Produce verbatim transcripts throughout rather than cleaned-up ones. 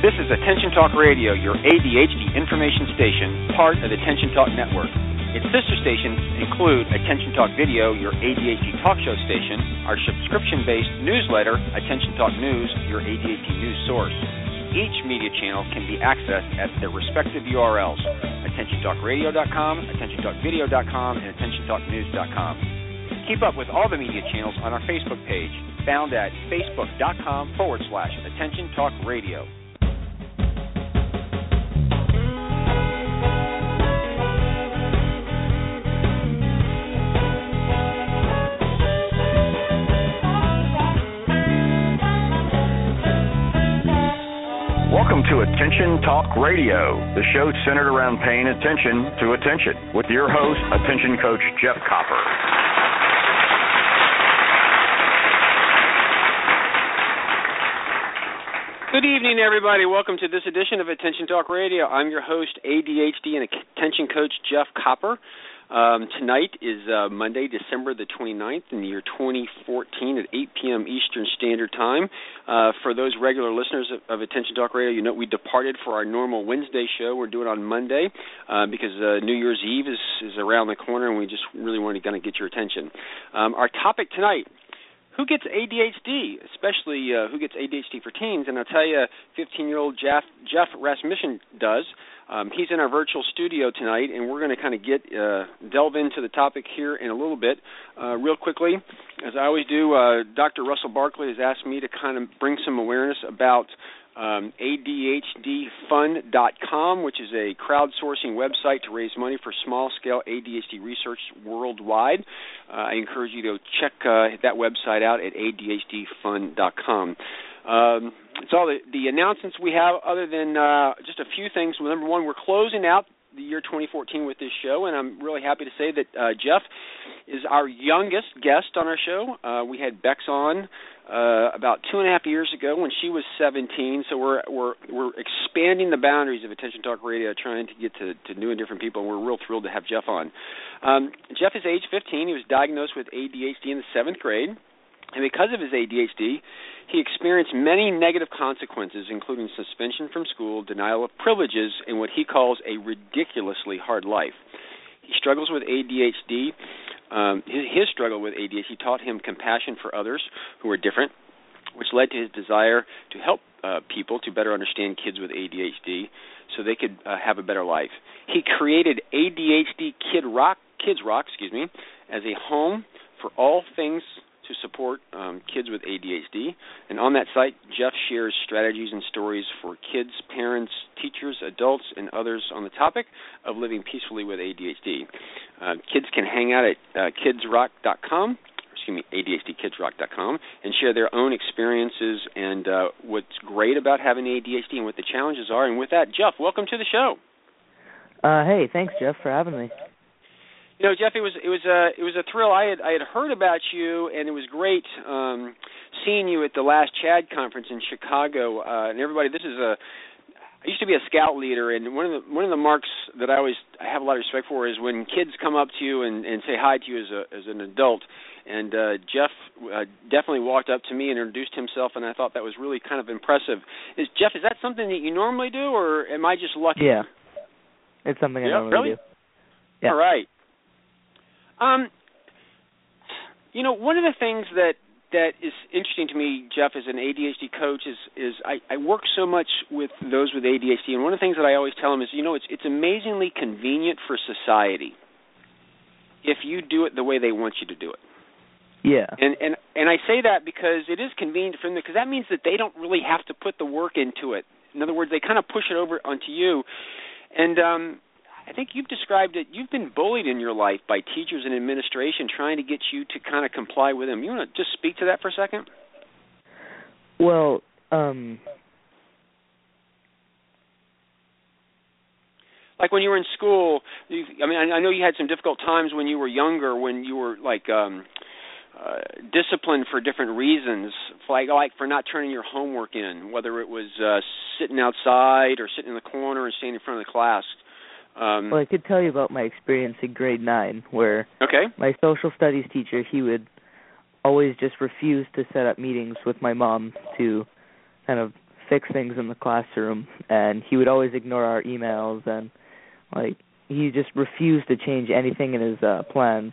This is Attention Talk Radio, your A D H D information station, part of the Attention Talk Network. Its sister stations include Attention Talk Video, your A D H D talk show station, our subscription-based newsletter, Attention Talk News, your A D H D news source. Each media channel can be accessed at their respective U R Ls, attention talk radio dot com, attention talk video dot com, and attention talk news dot com. Keep up with all the media channels on our Facebook page, found at facebook.com forward slash Attention Talk Radio. Welcome to Attention Talk Radio, the show centered around paying attention to attention, with your host, Attention Coach Jeff Copper. Good evening, everybody. Welcome to this edition of Attention Talk Radio. I'm your host, A D H D and Attention Coach Jeff Copper. Um, tonight is uh, Monday, December the twenty-ninth in the year twenty fourteen at eight p.m. Eastern Standard Time. Uh, for those regular listeners of, of Attention Talk Radio, you know we departed for our normal Wednesday show. We're doing it on Monday uh, because uh, New Year's Eve is, is around the corner, and we just really want to kind of get your attention. Um, our topic tonight: who gets A D H D, especially uh, who gets A D H D for teens? And I'll tell you, fifteen-year-old Jeff, Jeff Rasmussen does. Um, he's in our virtual studio tonight, and we're going to kind of get uh, delve into the topic here in a little bit. Uh, real quickly, as I always do, uh, Doctor Russell Barkley has asked me to kind of bring some awareness about um, A D H D fund dot com, which is a crowdsourcing website to raise money for small-scale A D H D research worldwide. Uh, I encourage you to check uh, that website out at A D H D fund dot com. Um, it's all the, the announcements we have, other than uh, just a few things. Number one, we're closing out the year twenty fourteen with this show, and I'm really happy to say that uh, Jeff is our youngest guest on our show. Uh, we had Bex on uh, about two and a half years ago when she was seventeen, so we're we're we're expanding the boundaries of Attention Talk Radio, trying to get to, to new and different people, and we're real thrilled to have Jeff on. Um, Jeff is age fifteen. He was diagnosed with A D H D in the seventh grade. And because of his A D H D, he experienced many negative consequences, including suspension from school, denial of privileges, and what he calls a ridiculously hard life. He struggles with A D H D. Um, his, his struggle with A D H D taught him compassion for others who are different, which led to his desire to help uh, people to better understand kids with A D H D so they could uh, have a better life. He created A D H D Kid Rock, Kids Rock, excuse me, as a home for all things to support um, kids with A D H D. And on that site, Jeff shares strategies and stories for kids, parents, teachers, adults, and others on the topic of living peacefully with A D H D. Uh, kids can hang out at uh, kids rock dot com, excuse me, A D H D kids rock dot com, and share their own experiences and uh, what's great about having A D H D and what the challenges are. And with that, Jeff, welcome to the show. Uh, hey, thanks, Jeff, for having me. You know, Jeff, it was it was a it was a thrill. I had I had heard about you, and it was great um, seeing you at the last CHAD conference in Chicago. Uh, and everybody, this is a I used to be a scout leader, and one of the one of the marks that I always I have a lot of respect for is when kids come up to you and, and say hi to you as a as an adult. And uh, Jeff uh, definitely walked up to me and introduced himself, and I thought that was really kind of impressive. Is Jeff, is that something that you normally do, or am I just lucky? Yeah, it's something I yeah, normally really? do. Yeah. All right. Um, you know, one of the things that, that is interesting to me, Jeff, as an A D H D coach, is is I, I work so much with those with A D H D, and one of the things that I always tell them is, you know, it's it's amazingly convenient for society if you do it the way they want you to do it. Yeah. And and and I say that because it is convenient for them, because that means that they don't really have to put the work into it. In other words, they kind of push it over onto you, and um. I think you've described it, you've been bullied in your life by teachers and administration trying to get you to kind of comply with them. You want to just speak to that for a second? Well, um... like when you were in school, you, I mean, I know you had some difficult times when you were younger, when you were, like, um, uh, disciplined for different reasons, like, like for not turning your homework in, whether it was uh, sitting outside or sitting in the corner and standing in front of the class. Um, well, I could tell you about my experience in grade nine, where okay. my social studies teacher, he would always just refuse to set up meetings with my mom to kind of fix things in the classroom, and he would always ignore our emails, and like he just refused to change anything in his uh, plans.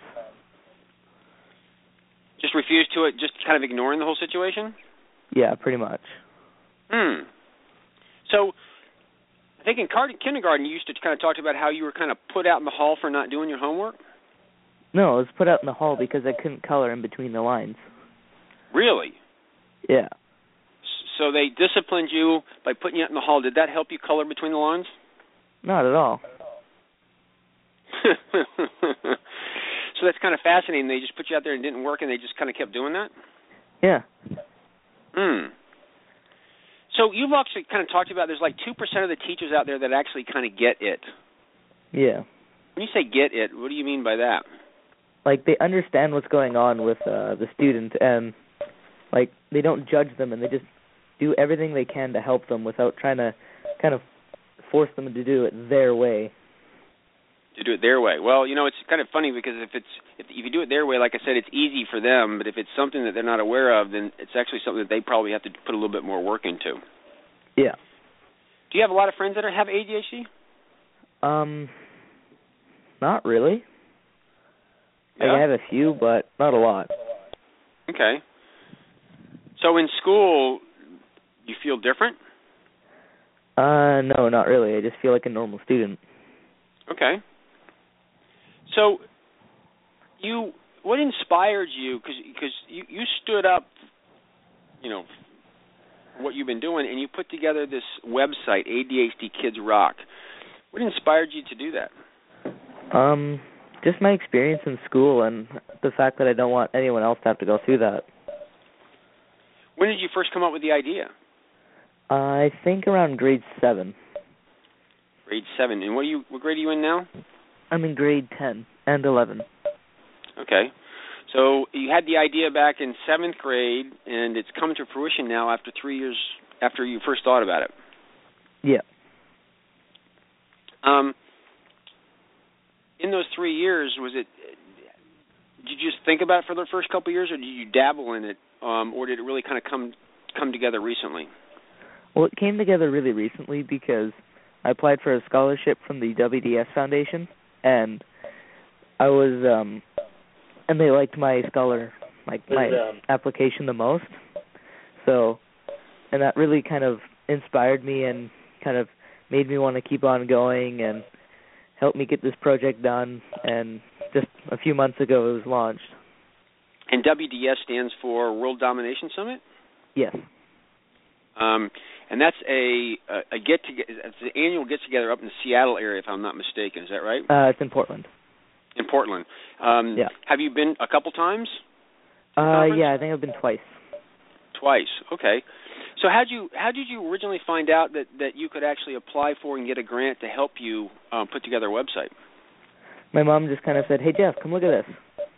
Just refused to it, just kind of ignoring the whole situation? Yeah, pretty much. Hmm. So, I think in kindergarten you used to kind of talk about how you were kind of put out in the hall for not doing your homework? No, I was put out in the hall because I couldn't color in between the lines. Really? Yeah. So they disciplined you by putting you out in the hall. Did that help you color between the lines? Not at all. So that's kind of fascinating. They just put you out there and it didn't work, and they just kind of kept doing that? Yeah. Hmm. So you've actually kind of talked about there's like two percent of the teachers out there that actually kind of get it. Yeah. When you say get it, what do you mean by that? Like, they understand what's going on with uh, the student, and, like, they don't judge them, and they just do everything they can to help them without trying to kind of force them to do it their way. To do it their way. Well, you know, it's kind of funny because if it's if, if you do it their way, like I said, it's easy for them, but if it's something that they're not aware of, then it's actually something that they probably have to put a little bit more work into. Yeah. Do you have a lot of friends that are, have A D H D? Um, not really. Yeah? Like, I have a few, but not a lot. Okay. So in school, you feel different? Uh, no, not really. I just feel like a normal student. Okay. So, you, what inspired you? Because because you, you stood up, you know, what you've been doing, and you put together this website, A D H D Kids Rock. What inspired you to do that? Um, just my experience in school and the fact that I don't want anyone else to have to go through that. When did you first come up with the idea? Uh, I think around grade seven. Grade seven. And what are you? What grade are you in now? I'm in grade ten and eleven. Okay. So you had the idea back in seventh grade, and it's come to fruition now after three years after you first thought about it. Yeah. Um. In those three years, was it? Did you just think about it for the first couple of years, or did you dabble in it, um, or did it really kind of come come together recently? Well, it came together really recently because I applied for a scholarship from the W D S Foundation, and I was, um, and they liked my scholar, like my um, application the most. So, and that really kind of inspired me and kind of made me want to keep on going and helped me get this project done. And just a few months ago, it was launched. And W D S stands for World Domination Summit? Yes. Um, and that's a, a, a get together. It's an annual get together up in the Seattle area, if I'm not mistaken. Is that right? Uh, it's in Portland. In Portland. Um, yeah. Have you been a couple times? Uh, yeah, I think I've been twice. Twice. Okay. So how did you how did you originally find out that, that you could actually apply for and get a grant to help you um, put together a website? My mom just kind of said, "Hey Jeff, come look at this."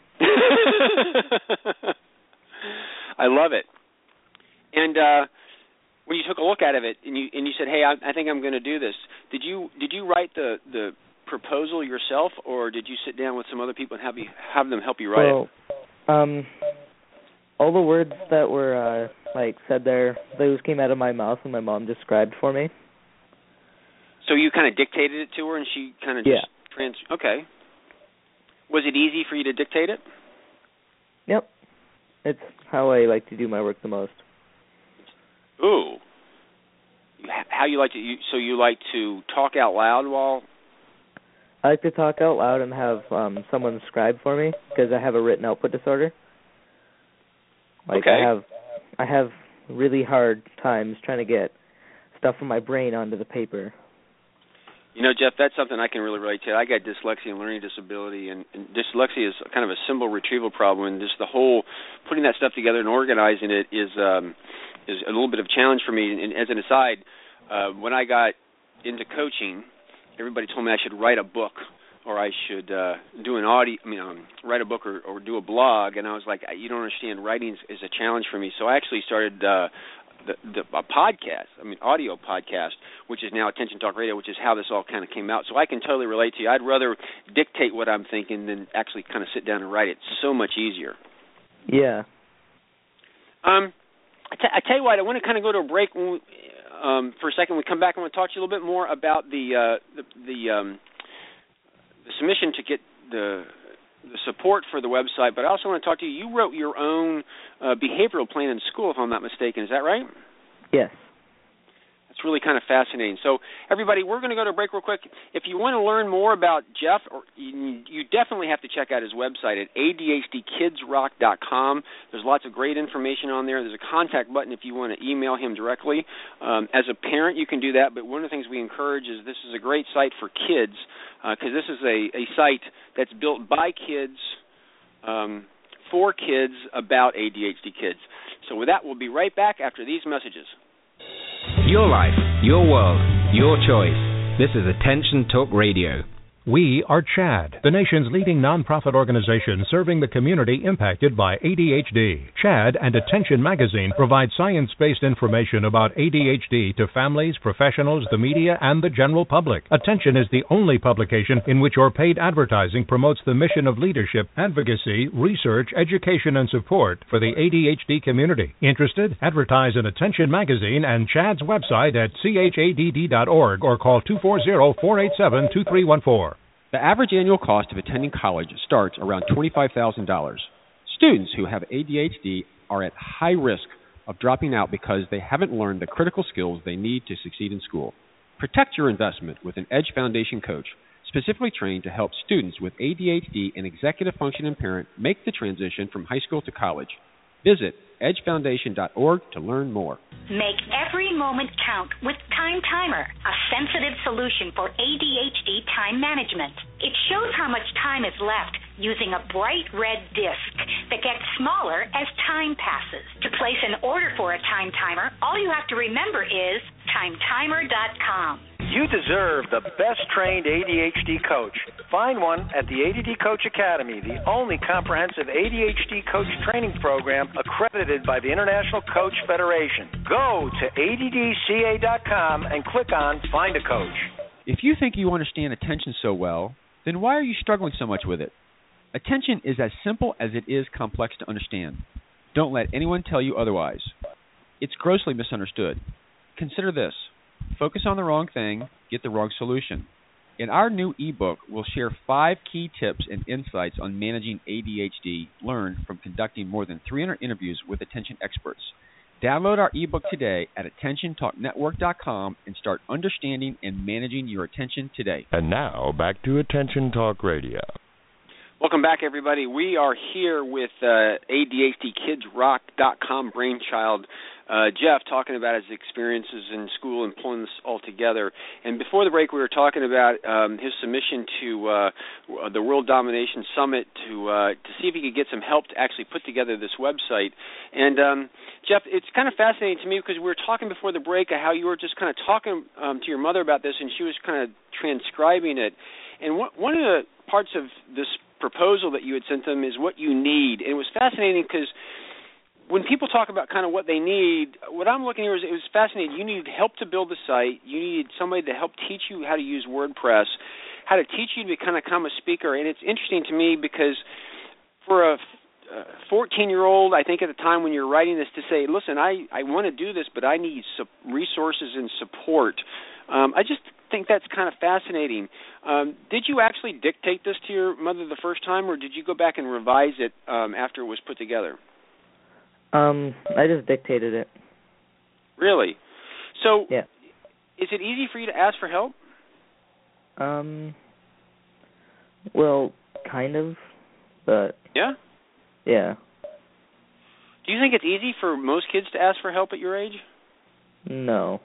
I love it. And uh, when you took a look at it and you and you said, "Hey, I, I think I'm going to do this," did you did you write the, the proposal yourself, or did you sit down with some other people and have you have them help you write well, it? Um, all the words that were uh, like said there, those came out of my mouth, and my mom described for me. So you kind of dictated it to her, and she kind of yeah. just trans. Okay. Was it easy for you to dictate it? Yep. It's how I like to do my work the most. Ooh. How you like to? You, so you like to talk out loud while? I like to talk out loud and have um, someone scribe for me because I have a written output disorder. Like okay. I have, I have really hard times trying to get stuff from my brain onto the paper. You know, Jeff, that's something I can really relate to. I got dyslexia and learning disability, and, and dyslexia is kind of a symbol retrieval problem, and just the whole putting that stuff together and organizing it is um, is a little bit of a challenge for me. And as an aside, uh, when I got into coaching, everybody told me I should write a book or I should uh, do an audio, I mean, um, write a book or, or do a blog, and I was like, you don't understand, writing is a challenge for me. So I actually started uh, the, the, a podcast, I mean, audio podcast, which is now Attention Talk Radio, which is how this all kind of came out. So I can totally relate to you. I'd rather dictate what I'm thinking than actually kind of sit down and write it. It's so much easier. Yeah. Um, I, t- I tell you what, I want to kind of go to a break. When we, um, for a second. We come back and want to talk to you a little bit more about the uh, the the, um, the submission to get the the support for the website. But I also want to talk to you. You wrote your own uh, behavioral plan in school, if I'm not mistaken. Is that right? Yes. It's really kind of fascinating. So, everybody, we're going to go to a break real quick. If you want to learn more about Jeff, or you, you definitely have to check out his website at A D H D kids rock dot com. There's lots of great information on there. There's a contact button if you want to email him directly. Um, as a parent, you can do that, but one of the things we encourage is this is a great site for kids because uh, this is a, a site that's built by kids um, for kids about A D H D kids. So with that, we'll be right back after these messages. Your life, your world, your choice. This is Attention Talk Radio. We are CHADD, the nation's leading nonprofit organization serving the community impacted by A D H D. CHADD and Attention Magazine provide science-based information about A D H D to families, professionals, the media, and the general public. Attention is the only publication in which your paid advertising promotes the mission of leadership, advocacy, research, education, and support for the A D H D community. Interested? Advertise in Attention Magazine and CHADD's website at C H A D D dot org or call two four zero, four eight seven, two three one four. The average annual cost of attending college starts around twenty-five thousand dollars. Students who have A D H D are at high risk of dropping out because they haven't learned the critical skills they need to succeed in school. Protect your investment with an Edge Foundation coach, specifically trained to help students with A D H D and executive function impairment make the transition from high school to college. Visit edge foundation dot org to learn more. Make every moment count with Time Timer, a sensitive solution for A D H D time management. It shows how much time is left using a bright red disc that gets smaller as time passes. To place an order for a Time Timer, all you have to remember is time timer dot com. You deserve the best-trained A D H D coach. Find one at the A D D Coach Academy, the only comprehensive A D H D coach training program accredited by the International Coach Federation. Go to A D D C A dot com and click on Find a Coach. If you think you understand attention so well, then why are you struggling so much with it? Attention is as simple as it is complex to understand. Don't let anyone tell you otherwise. It's grossly misunderstood. Consider this. Focus on the wrong thing, get the wrong solution. In our new ebook, we'll share five key tips and insights on managing A D H D learned from conducting more than three hundred interviews with attention experts. Download our ebook today at attention talk network dot com and start understanding and managing your attention today. And now, back to Attention Talk Radio. Welcome back, everybody. We are here with uh, A D H D kids rock dot com brainchild uh, Jeff, talking about his experiences in school and pulling this all together. And before the break, we were talking about um, his submission to uh, the World Domination Summit to uh, to see if he could get some help to actually put together this website. And um, Jeff, it's kind of fascinating to me because we were talking before the break how you were just kind of talking um, to your mother about this, and she was kind of transcribing it. And one, one of the parts of this proposal that you had sent them is what you need. And it was fascinating because when people talk about kind of what they need, what I'm looking here is it was fascinating. You needed help to build the site. You needed somebody to help teach you how to use WordPress, how to teach you to kind of become a speaker. And it's interesting to me because for a fourteen-year-old, I think at the time when you're writing this, to say, listen, I, I want to do this, but I need su- resources and support. Um, I just think that's kind of fascinating. Um, did you actually dictate this to your mother the first time, or did you go back and revise it um, after it was put together? Um, I just dictated it. Really? So, yeah. Is it easy for you to ask for help? Um, well, kind of, but... Yeah? Yeah. Do you think it's easy for most kids to ask for help at your age? No.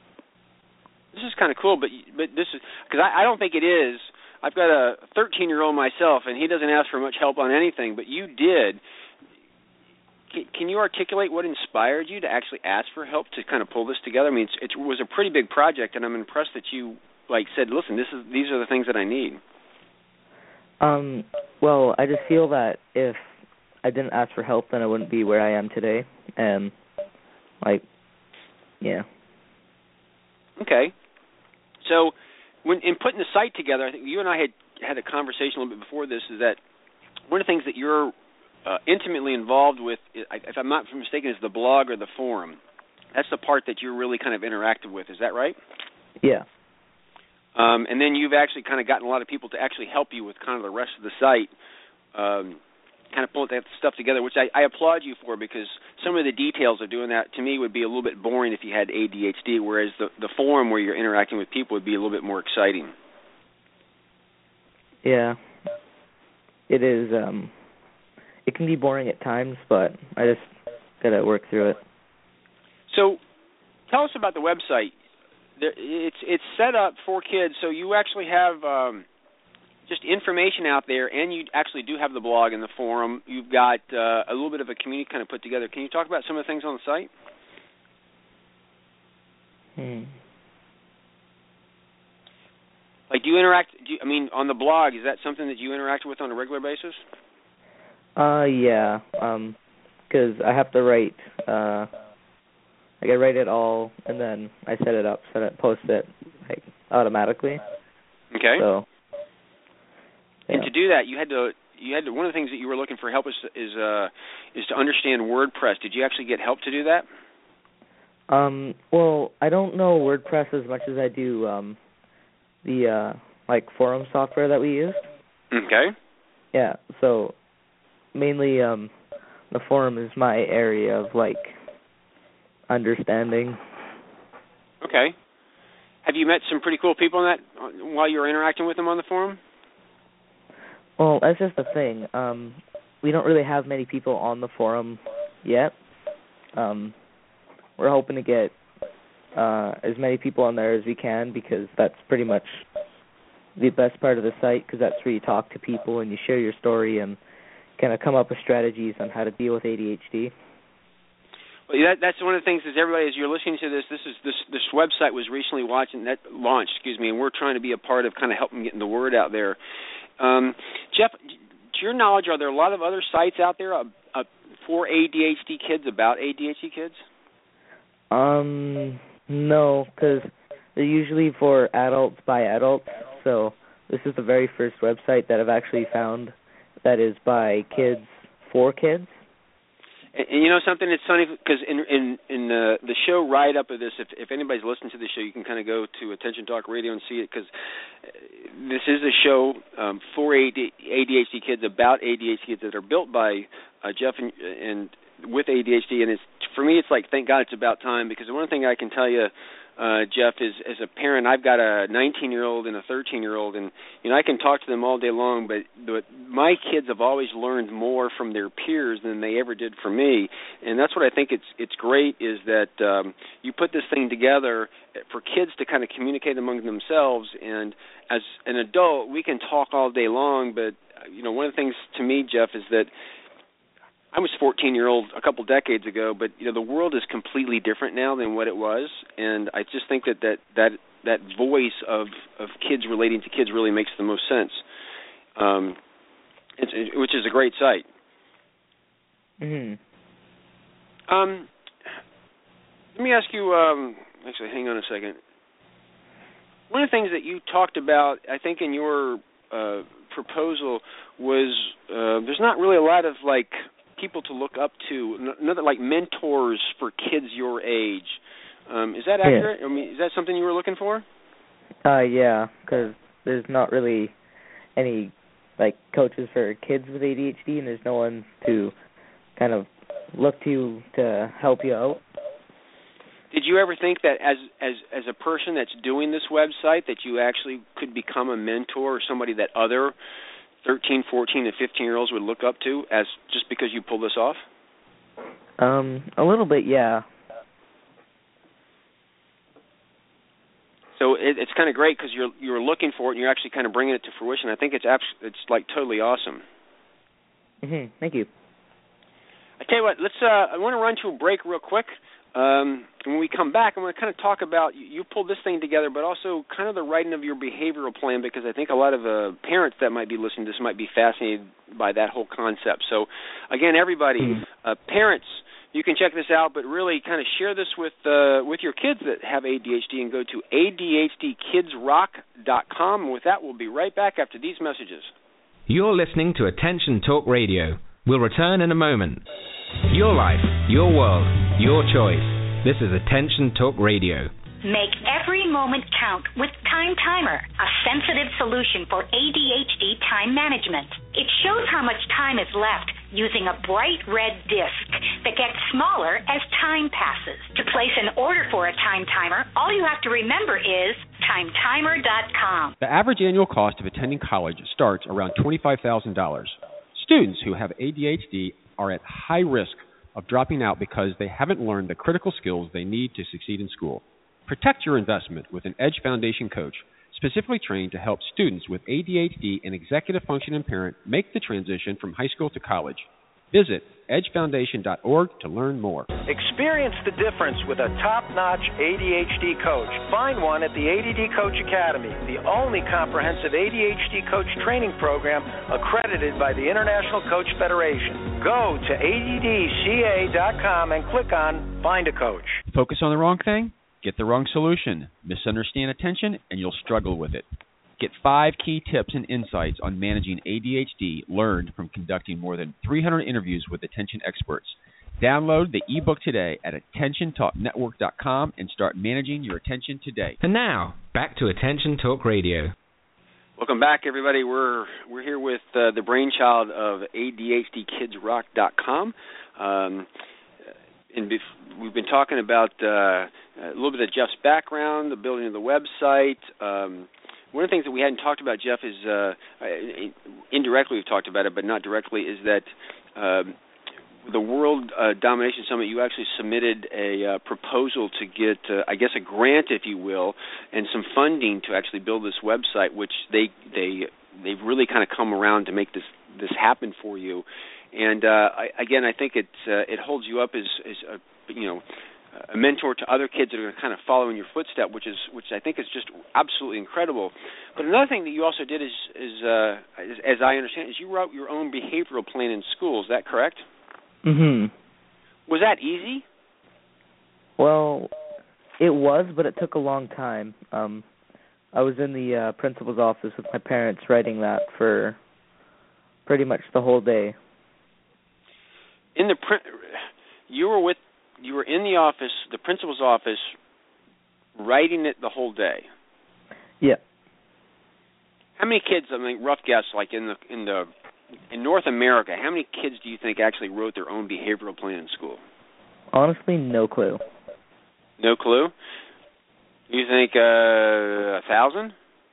This is kind of cool, but but this is because I, I don't think it is. I've got a thirteen-year-old myself, and he doesn't ask for much help on anything, but you did. Can, can you articulate what inspired you to actually ask for help to kind of pull this together? I mean, it's, it was a pretty big project, and I'm impressed that you like said, "Listen, this is these are the things that I need." Um. Well, I just feel that if I didn't ask for help, then I wouldn't be where I am today, and like, yeah. Okay. So, when in putting the site together, I think you and I had had a conversation a little bit before this. Is that one of the things that you're uh, intimately involved with? If I'm not mistaken, is the blog or the forum. that's the part that you're really kind of interactive with. Is that right? Yeah. Um, and then you've actually kind of gotten a lot of people to actually help you with kind of the rest of the site, um, kind of pulling that stuff together, which I, I applaud you for, because some of the details of doing that to me would be a little bit boring if you had A D H D, whereas the, the forum where you're interacting with people would be a little bit more exciting. Yeah. It is. Um, it can be boring at times, but I just got to work through it. So tell us about the website. It's it's set up for kids, so you actually have um, just information out there, and you actually do have the blog and the forum. You've got uh, a little bit of a community kind of put together. Can you talk about some of the things on the site? Hmm. Like, do you interact, do you, I mean, on the blog, is that something that you interact with on a regular basis? Uh, yeah, um, because I have to write, uh, like I write it all, and then I set it up, set it, post it, like, automatically. Okay. So, yeah. And to do that, you had to, you had to, one of the things that you were looking for help is, is, uh, is to understand WordPress. Did you actually get help to do that? Um, well, I don't know WordPress as much as I do, um, the, uh, like, forum software that we use. Okay. Yeah, so mainly um, the forum is my area of, like, understanding. Okay. Have you met some pretty cool people in that while you were interacting with them on the forum? Well, that's just the thing. Um, we don't really have many people on the forum yet. Um, we're hoping to get uh, as many people on there as we can, because that's pretty much the best part of the site, because that's where you talk to people and you share your story and kind of come up with strategies on how to deal with A D H D. Well, that, that's one of the things is everybody, as you're listening to this, this is this this website was recently watching that launched, excuse me, and we're trying to be a part of kind of helping getting the word out there. Um, Jeff, to your knowledge, are there a lot of other sites out there uh, uh, for A D H D kids, about A D H D kids? Um, no, because they're usually for adults by adults. So this is the very first website that I've actually found that is by kids for kids. And, and you know something, it's funny because in in in the the show write-up of this, if if anybody's listening to the show, you can kind of go to Attention Talk Radio and see it, because this is a show um, for A D H D kids, about A D H D kids that are built by uh, Jeff and, and with A D H D, and it's for me, it's like, thank God it's about time, because the one thing I can tell you, uh, Jeff, is as a parent, I've got a nineteen-year-old and a thirteen-year-old, and you know I can talk to them all day long, but, but my kids have always learned more from their peers than they ever did from me, and that's what I think it's it's great, is that um, you put this thing together for kids to kind of communicate among themselves, and as an adult, we can talk all day long, but you know one of the things to me, Jeff, is that I was fourteen-year-old a couple decades ago, but you know the world is completely different now than what it was, and I just think that that that, that voice of, of kids relating to kids really makes the most sense, um, it's, it, which is a great site. Mm-hmm. Um, let me ask you. Um, actually, hang on a second. One of the things that you talked about, I think, in your uh, proposal was uh, there's not really a lot of like people to look up to, another like mentors for kids your age. Um, is that accurate? Yeah. I mean, is that something you were looking for? Uh, yeah, because there's not really any like coaches for kids with A D H D, and there's no one to kind of look to to help you out. Did you ever think that as as as a person that's doing this website that you actually could become a mentor or somebody that other thirteen, fourteen, and fifteen-year-olds would look up to, as just because you pulled this off? Um, a little bit, yeah. So it, it's kind of great because you're you're looking for it and you're actually kind of bringing it to fruition. I think it's abs- it's like totally awesome. Mhm. Thank you. I tell you what, let's. Uh, I want to run to a break real quick. Um, and when we come back, I'm going to kind of talk about, you, you pulled this thing together, but also kind of the writing of your behavioral plan, because I think a lot of uh, parents that might be listening to this might be fascinated by that whole concept. So, again, everybody, uh, parents, you can check this out, but really kind of share this with uh, with your kids that have A D H D, and go to A D H D kids rock dot com. And with that, we'll be right back after these messages. You're listening to Attention Talk Radio. We'll return in a moment. Your life, your world, your choice. This is Attention Talk Radio. Make every moment count with Time Timer, a sensitive solution for A D H D time management. It shows how much time is left using a bright red disc that gets smaller as time passes. To place an order for a Time Timer, all you have to remember is time timer dot com. The average annual cost of attending college starts around twenty-five thousand dollars. Students who have A D H D are at high risk of dropping out because they haven't learned the critical skills they need to succeed in school. Protect your investment with an Edge Foundation coach, specifically trained to help students with A D H D and executive function impairment make the transition from high school to college. Visit edge foundation dot org to learn more. Experience the difference with a top-notch A D H D coach. Find one at the A D D Coach Academy, the only comprehensive A D H D coach training program accredited by the International Coach Federation. Go to A D D C A dot com and click on Find a Coach. Focus on the wrong thing? Get the wrong solution. Misunderstand attention, and you'll struggle with it. Get five key tips and insights on managing A D H D learned from conducting more than three hundred interviews with attention experts. Download the ebook today at attention talk network dot com and start managing your attention today. And now, back to Attention Talk Radio. Welcome back, everybody. We're we're here with uh, the brainchild of A D H D kids rock dot com. Um, and bef- we've been talking about uh, a little bit of Jeff's background, the building of the website. Um, one of the things that we hadn't talked about, Jeff, is uh, indirectly we've talked about it, but not directly, is that uh, the World uh, Domination Summit, you actually submitted a uh, proposal to get, uh, I guess, a grant, if you will, and some funding to actually build this website, which they they they've really kind of come around to make this this happen for you. And uh, I, again, I think it uh, it holds you up as, as a, you know, a mentor to other kids that are going to kind of follow in your footstep, which is which I think is just absolutely incredible. But another thing that you also did is, is uh, as, as I understand, is you wrote your own behavioral plan in school. Is that correct? Mm-hmm. Was that easy? Well, it was, but it took a long time. Um, I was in the uh, principal's office with my parents writing that for pretty much the whole day. In the print, you were with, you were in the office, the principal's office, writing it the whole day. Yeah. How many kids? I mean, rough guess, like in the in the in North America, how many kids do you think actually wrote their own behavioral plan in school? Honestly, no clue. No clue? You think uh, a thousand?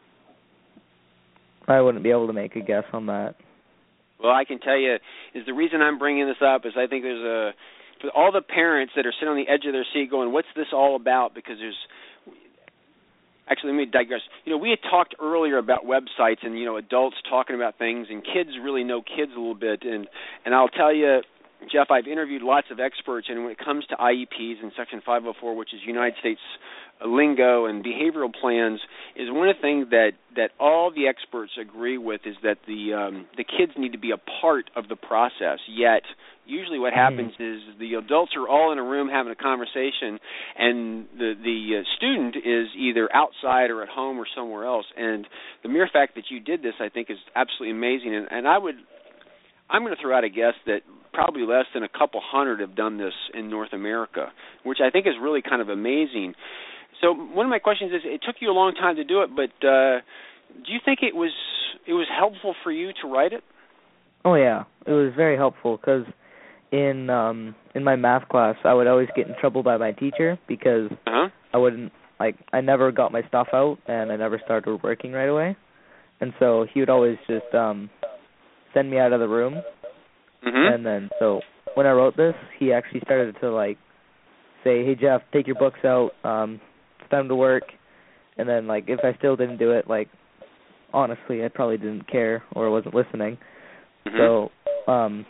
I wouldn't be able to make a guess on that. Well, I can tell you, is the reason I'm bringing this up is I think there's a, for all the parents that are sitting on the edge of their seat going, what's this all about? Because there's, actually, let me digress. You know, we had talked earlier about websites and, you know, adults talking about things, and kids really know kids a little bit. And, and I'll tell you, Jeff, I've interviewed lots of experts, and when it comes to I E Ps and Section five oh four, which is United States lingo, and behavioral plans, is one of the things that, that all the experts agree with is that the um, the kids need to be a part of the process. Yet, usually what happens mm. is the adults are all in a room having a conversation, and the, the uh, student is either outside or at home or somewhere else. And the mere fact that you did this, I think, is absolutely amazing. And, and I would, I'm going to throw out a guess that probably less than a couple hundred have done this in North America, which I think is really kind of amazing. So one of my questions is, it took you a long time to do it, but uh, do you think it was it was helpful for you to write it? Oh yeah, it was very helpful because in um, in my math class, I would always get in trouble by my teacher because uh-huh. I wouldn't like I never got my stuff out and I never started working right away, and so he would always just um, send me out of the room. Mm-hmm. And then, so when I wrote this, he actually started to like say, "Hey Jeff, take your books out. Um, it's time to work." And then, like, if I still didn't do it, like, honestly, I probably didn't care or wasn't listening. Mm-hmm. So, um,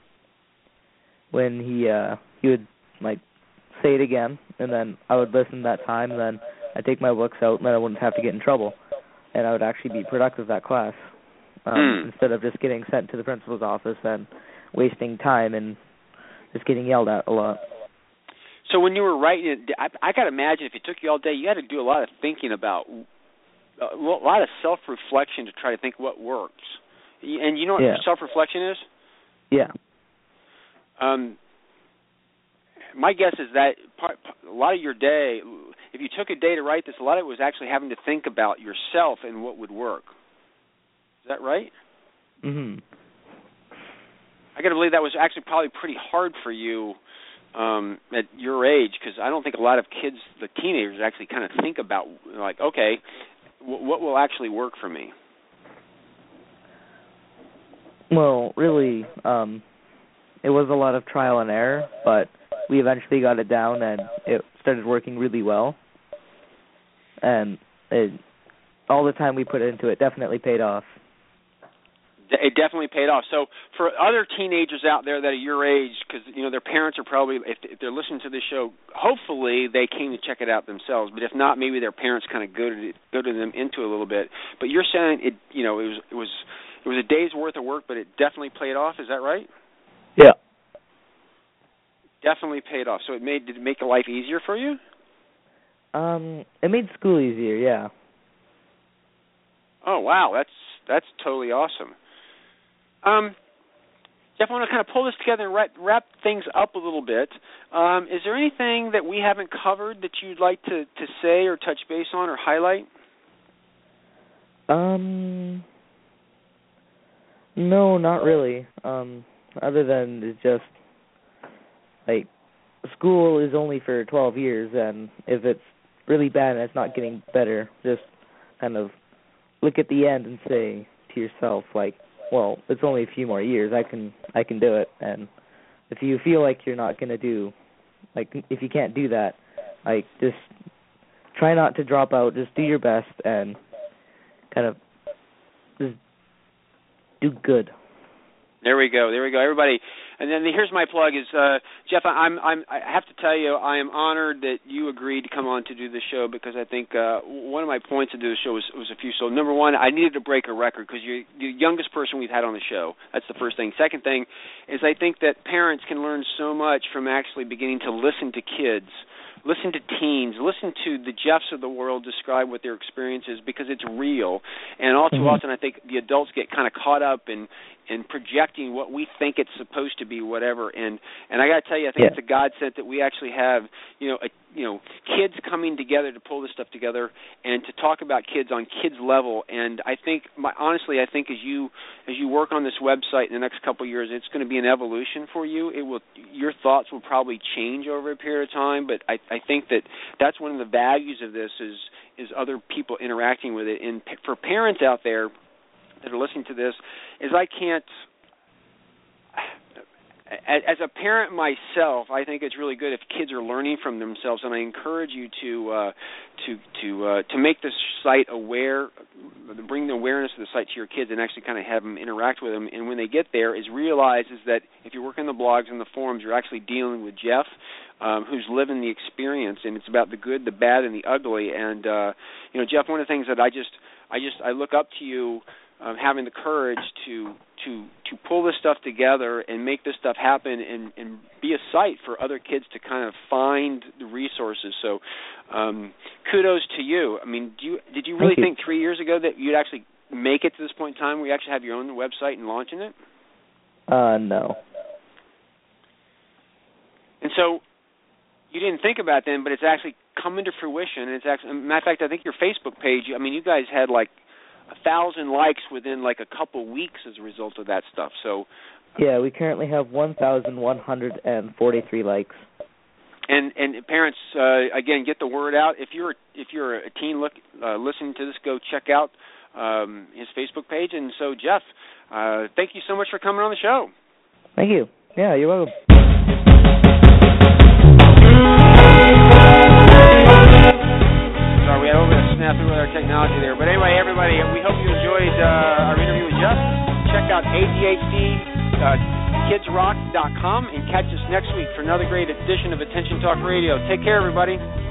when he uh, he would like say it again, and then I would listen that time, and then I'd take my books out, and then I wouldn't have to get in trouble, and I would actually be productive that class um, mm. instead of just getting sent to the principal's office and wasting time and just getting yelled at a lot. So when you were writing it, I, I got to imagine if it took you all day, you had to do a lot of thinking about, a lot of self-reflection to try to think what works. And you know what yeah. self-reflection is? Yeah. Um, my guess is that part, a lot of your day, if you took a day to write this, a lot of it was actually having to think about yourself and what would work. Is that right? Mm-hmm. I got to believe that was actually probably pretty hard for you um, at your age, because I don't think a lot of kids, the teenagers, actually kind of think about, like, okay, w- what will actually work for me? Well, really, um, it was a lot of trial and error, but we eventually got it down, and it started working really well. And it, all the time we put into it definitely paid off. It definitely paid off. So for other teenagers out there that are your age, because, you know, their parents are probably, if, if they're listening to this show, hopefully they came to check it out themselves. But if not, maybe their parents kind of goaded, goaded them into it a little bit. But you're saying it, you know, it was it was it was a day's worth of work, but it definitely paid off. Is that right? Yeah. Definitely paid off. So it made did it make life easier for you? Um, it made school easier. Yeah. Oh wow, that's that's totally awesome. Um, Jeff, I want to kind of pull this together and wrap, wrap things up a little bit. Um, is there anything that we haven't covered that you'd like to, to say or touch base on or highlight? Um, no, not really. Um, other than it's just, like, school is only for twelve years, and if it's really bad and it's not getting better, just kind of look at the end and say to yourself, like, well, it's only a few more years. I can I can do it. And if you feel like you're not going to do, like, if you can't do that, like, just try not to drop out. Just do your best and kind of just do good. There we go. There we go, everybody. And then here's my plug: is uh, Jeff. I'm, I'm. I have to tell you, I am honored that you agreed to come on to do this show, because I think uh, one of my points to do the show was, was a few. So number one, I needed to break a record, because you're the youngest person we've had on the show. That's the first thing. Second thing is I think that parents can learn so much from actually beginning to listen to kids. Listen to teens, listen to the Jeffs of the world describe what their experience is, because it's real. And all too mm-hmm. often I think the adults get kind of caught up in, in projecting what we think it's supposed to be, whatever. And and I got to tell you, I think yeah. it's a godsend that we actually have, you know, a, you know, kids coming together to pull this stuff together and to talk about kids on kids level. And I think, my, honestly, I think as you as you work on this website in the next couple of years, it's going to be an evolution for you. It will, your thoughts will probably change over a period of time, but I, I think that that's one of the values of this is is other people interacting with it. And for parents out there that are listening to this, is I can't. As a parent myself, I think it's really good if kids are learning from themselves, and I encourage you to uh, to to uh, to make this site aware, bring the awareness of the site to your kids, and actually kind of have them interact with them. And when they get there, is realize is that if you're working the blogs and the forums, you're actually dealing with Jeff, um, who's living the experience, and it's about the good, the bad, and the ugly. And uh, you know, Jeff, one of the things that I just I just I look up to you. Um, having the courage to to to pull this stuff together and make this stuff happen, and, and be a site for other kids to kind of find the resources. So, um, kudos to you. I mean, do you, did you really Thank you. think three years ago that you'd actually make it to this point in time where you actually have your own website and launching it? Uh, no. And so you didn't think about it then, but it's actually come into fruition. And it's actually, matter of fact, I think your Facebook page. I mean, you guys had like a thousand likes within like a couple weeks as a result of that stuff. So yeah, we currently have one thousand one hundred forty-three likes. And and parents, uh, again, get the word out. If you're if you're a teen look uh, listening to this, go check out um, his Facebook page. And so, Jeff, uh, thank you so much for coming on the show. Thank you. Yeah, you're welcome. We had a little bit of snafu with our technology there. But anyway, everybody, we hope you enjoyed uh, our interview with Jeff. Check out A D H D kids rock dot com and catch us next week for another great edition of Attention Talk Radio. Take care, everybody.